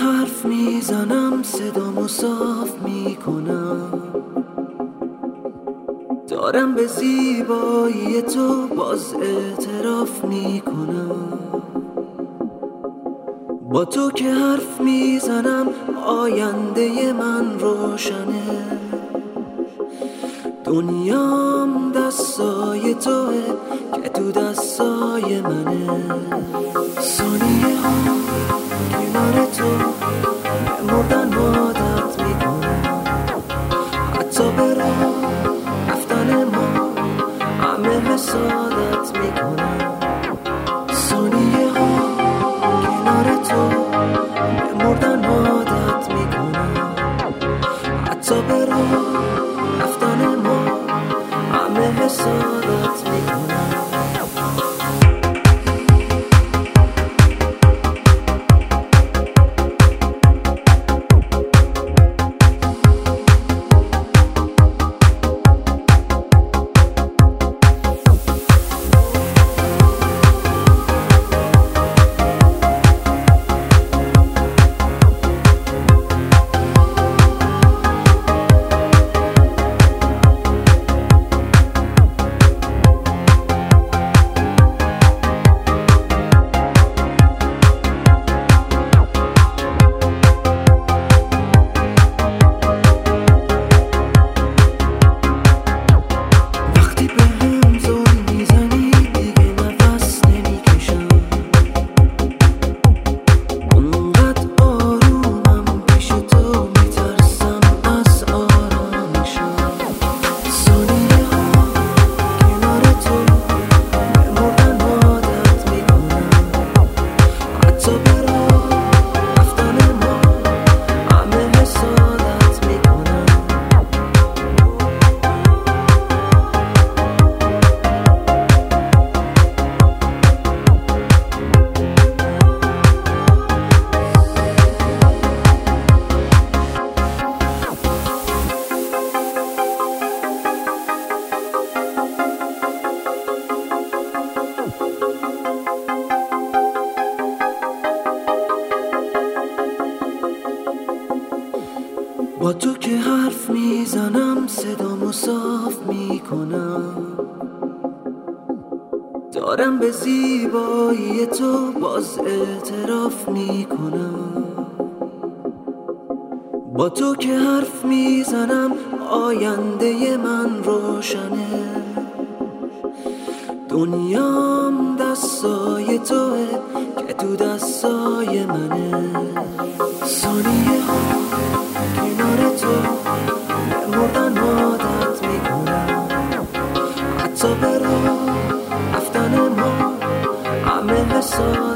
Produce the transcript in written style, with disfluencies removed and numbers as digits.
حرف میزنم صدامو صاف میکنم، دارم به زیبایی تو باز اعتراف میکنم. با تو که حرف میزنم آینده من روشنه، دنیام دستای توه که تو دستای منه. ثانیه ها کنار تو مردن عادت میکنم، حتی به راه رفتن ما همه حسادت میکنم. ثانیه ها کنار تو مردن عادت میکنم، حتی به راه رفتن ما همه حسادت میکنم. با تو که حرف میزنم صدامو صاف میکنم، دارم به زیبایی تو باز اعتراف میکنم. با تو که حرف میزنم آینده من روشنه، دنیام دستای توه که تو دستای منه. ثانیه ها کنار تو مردن عادت میکنم، حتی به راه رفتن ما همه حساب